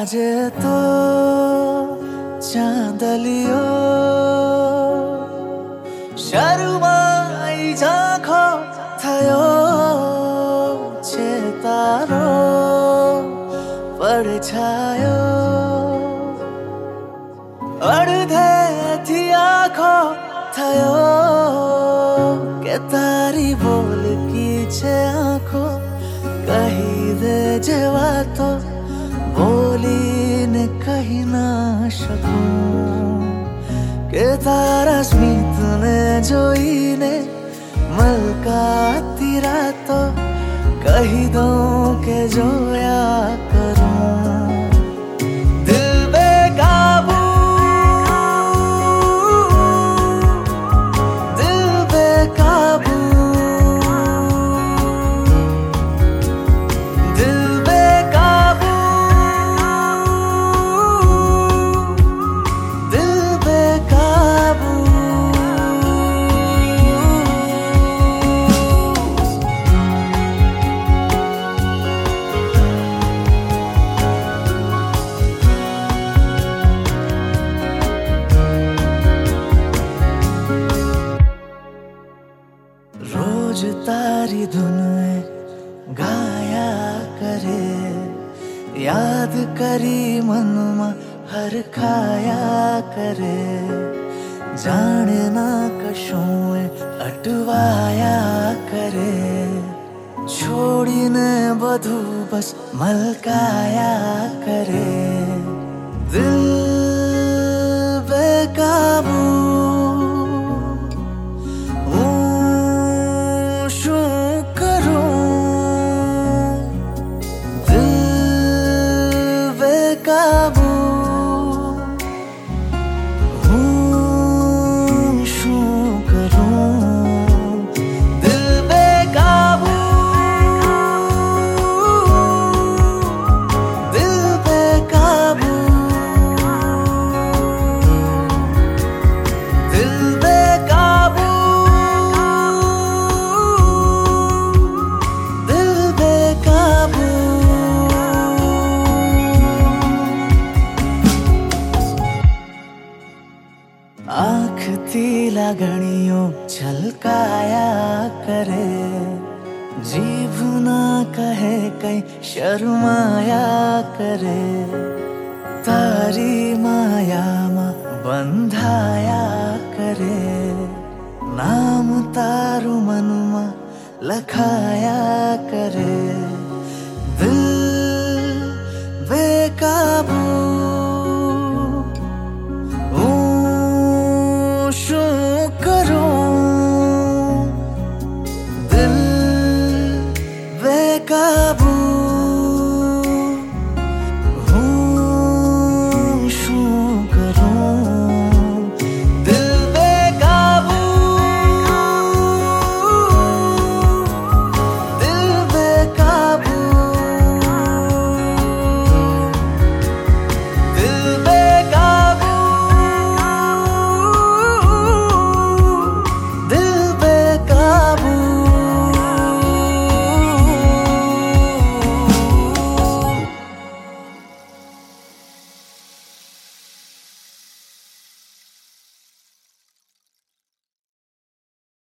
આજે તો ચાંદલિયો શરૂમાં ઝાંખો થયો છે તારો પડછાયો અડધેથી આખો થયો કે તારી બોલકી છે આંખો કહી દે જે વાતો બોલીને કહી ના શકું કે તારા સ્મિતને જોઈને મલકાતી રાતો કહી દઉં કે જોયા કરું દિલ બેકાબુ દિલ બેકાબુ દિલ બેકાબુ દિલ બેકાબુ रोज तारी धुन गाया करे याद करी मनमा हर खाया करे जाने ना कशों अटवाया करे छोड़ीने बधु बस मलकाया करे दिल बेकाबू काबू शू करूं दिल बेकाबू दिल बेकाबू दिल बेकाबू दिल बेकाबू आँख थी लागणियों छलकाया करे जीभ ना कहे कहीं शर्माया करे तारी माया मा बंधाया करे नाम तारू मनमा लखाया करे दिल बेकाबू शुक्र